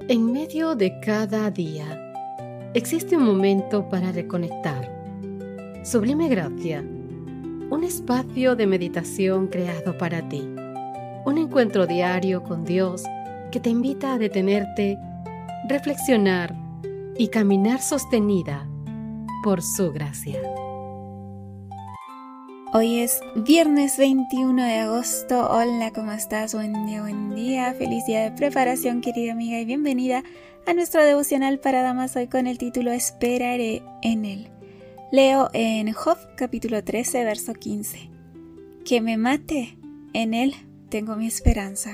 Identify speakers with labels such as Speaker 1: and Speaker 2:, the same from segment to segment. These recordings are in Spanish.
Speaker 1: En medio de cada día, existe un momento para reconectar. Sublime Gracia, un espacio de meditación creado para ti. Un encuentro diario con Dios que te invita a detenerte, reflexionar y caminar sostenida por su gracia.
Speaker 2: Hoy es viernes 21 de agosto. Hola, ¿cómo estás? Buen día. Feliz día de preparación, querida amiga, y bienvenida a nuestro devocional para damas hoy con el título Esperaré en Él. Leo en Job, capítulo 13, verso 15. Que me mate, en Él tengo mi esperanza.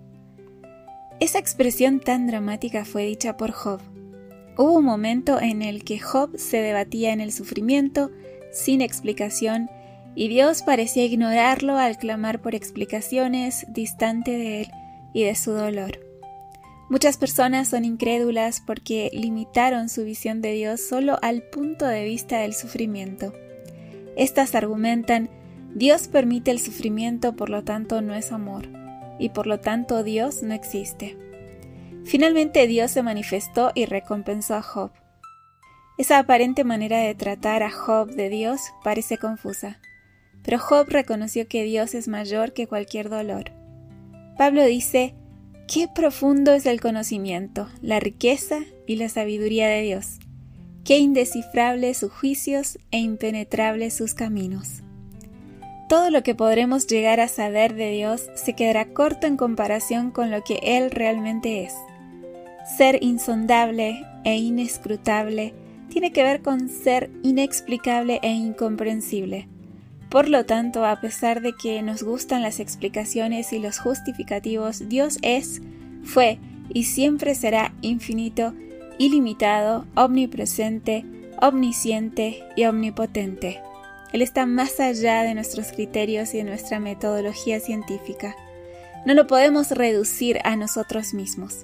Speaker 2: Esa expresión tan dramática fue dicha por Job. Hubo un momento en el que Job se debatía en el sufrimiento, sin explicación, y Dios parecía ignorarlo al clamar por explicaciones, distante de él y de su dolor. Muchas personas son incrédulas porque limitaron su visión de Dios solo al punto de vista del sufrimiento. Estas argumentan: Dios permite el sufrimiento, por lo tanto no es amor, y por lo tanto Dios no existe. Finalmente Dios se manifestó y recompensó a Job. Esa aparente manera de tratar a Job de Dios parece confusa. Pero Job reconoció que Dios es mayor que cualquier dolor. Pablo dice: «Qué profundo es el conocimiento, la riqueza y la sabiduría de Dios. Qué indescifrables sus juicios e impenetrables sus caminos». Todo lo que podremos llegar a saber de Dios se quedará corto en comparación con lo que Él realmente es. Ser insondable e inescrutable tiene que ver con ser inexplicable e incomprensible. Por lo tanto, a pesar de que nos gustan las explicaciones y los justificativos, Dios es, fue y siempre será infinito, ilimitado, omnipresente, omnisciente y omnipotente. Él está más allá de nuestros criterios y de nuestra metodología científica. No lo podemos reducir a nosotros mismos.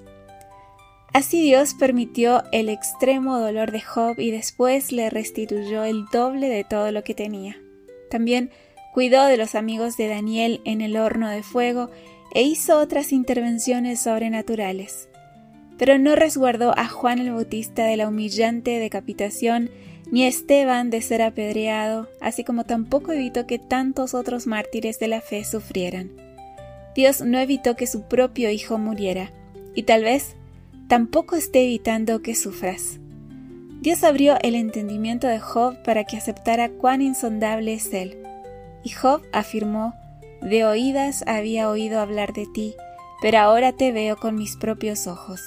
Speaker 2: Así Dios permitió el extremo dolor de Job y después le restituyó el doble de todo lo que tenía. También cuidó de los amigos de Daniel en el horno de fuego e hizo otras intervenciones sobrenaturales. Pero no resguardó a Juan el Bautista de la humillante decapitación, ni a Esteban de ser apedreado, así como tampoco evitó que tantos otros mártires de la fe sufrieran. Dios no evitó que su propio hijo muriera, y tal vez tampoco esté evitando que sufras. Dios abrió el entendimiento de Job para que aceptara cuán insondable es Él. Y Job afirmó: «De oídas había oído hablar de ti, pero ahora te veo con mis propios ojos».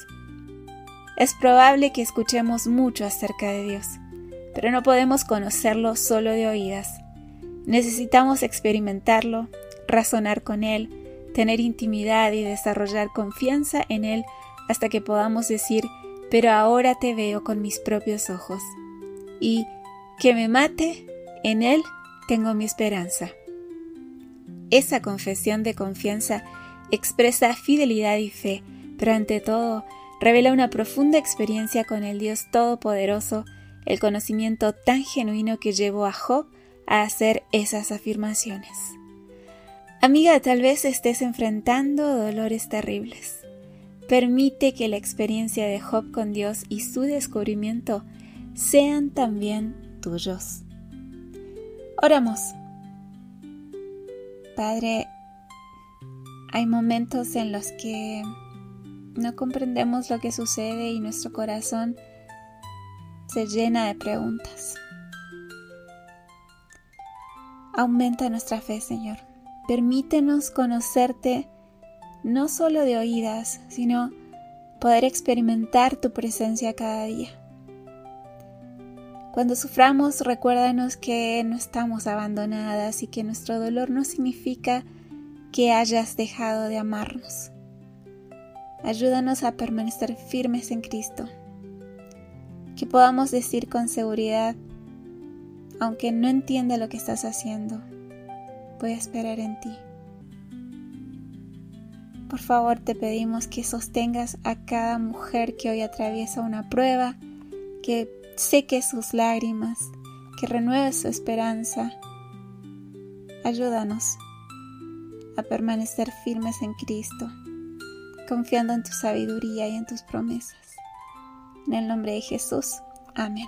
Speaker 2: Es probable que escuchemos mucho acerca de Dios, pero no podemos conocerlo solo de oídas. Necesitamos experimentarlo, razonar con Él, tener intimidad y desarrollar confianza en Él hasta que podamos decir: «Pero ahora te veo con mis propios ojos». Y que me mate, en Él tengo mi esperanza. Esa confesión de confianza expresa fidelidad y fe, pero ante todo revela una profunda experiencia con el Dios Todopoderoso, el conocimiento tan genuino que llevó a Job a hacer esas afirmaciones. Amiga, tal vez estés enfrentando dolores terribles. Permite que la experiencia de Job con Dios y su descubrimiento sean también tuyos. Oramos. Padre, hay momentos en los que no comprendemos lo que sucede y nuestro corazón se llena de preguntas. Aumenta nuestra fe, Señor. Permítenos conocerte no solo de oídas, sino poder experimentar tu presencia cada día. Cuando suframos, recuérdanos que no estamos abandonadas y que nuestro dolor no significa que hayas dejado de amarnos. Ayúdanos a permanecer firmes en Cristo. Que podamos decir con seguridad: aunque no entienda lo que estás haciendo, voy a esperar en ti. Por favor, te pedimos que sostengas a cada mujer que hoy atraviesa una prueba, que seque sus lágrimas, que renueve su esperanza. Ayúdanos a permanecer firmes en Cristo, confiando en tu sabiduría y en tus promesas. En el nombre de Jesús. Amén.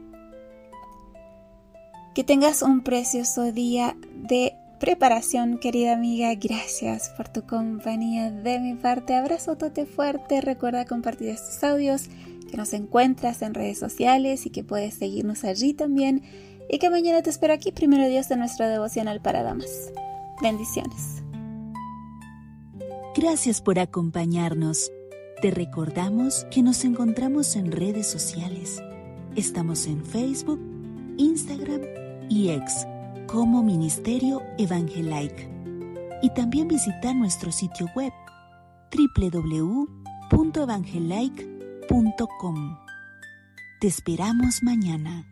Speaker 2: Que tengas un precioso día de preparación, querida amiga. Gracias por tu compañía. De mi parte, abrazote fuerte. Recuerda compartir estos audios, que nos encuentras en redes sociales y que puedes seguirnos allí también. Y que mañana te espero aquí, primero Dios, en nuestro devocional para damas. Bendiciones.
Speaker 3: Gracias por acompañarnos. Te recordamos que nos encontramos en redes sociales. Estamos en Facebook, Instagram y X como Ministerio Evangelike. Y también visita nuestro sitio web www.evangelike.com. Te esperamos mañana.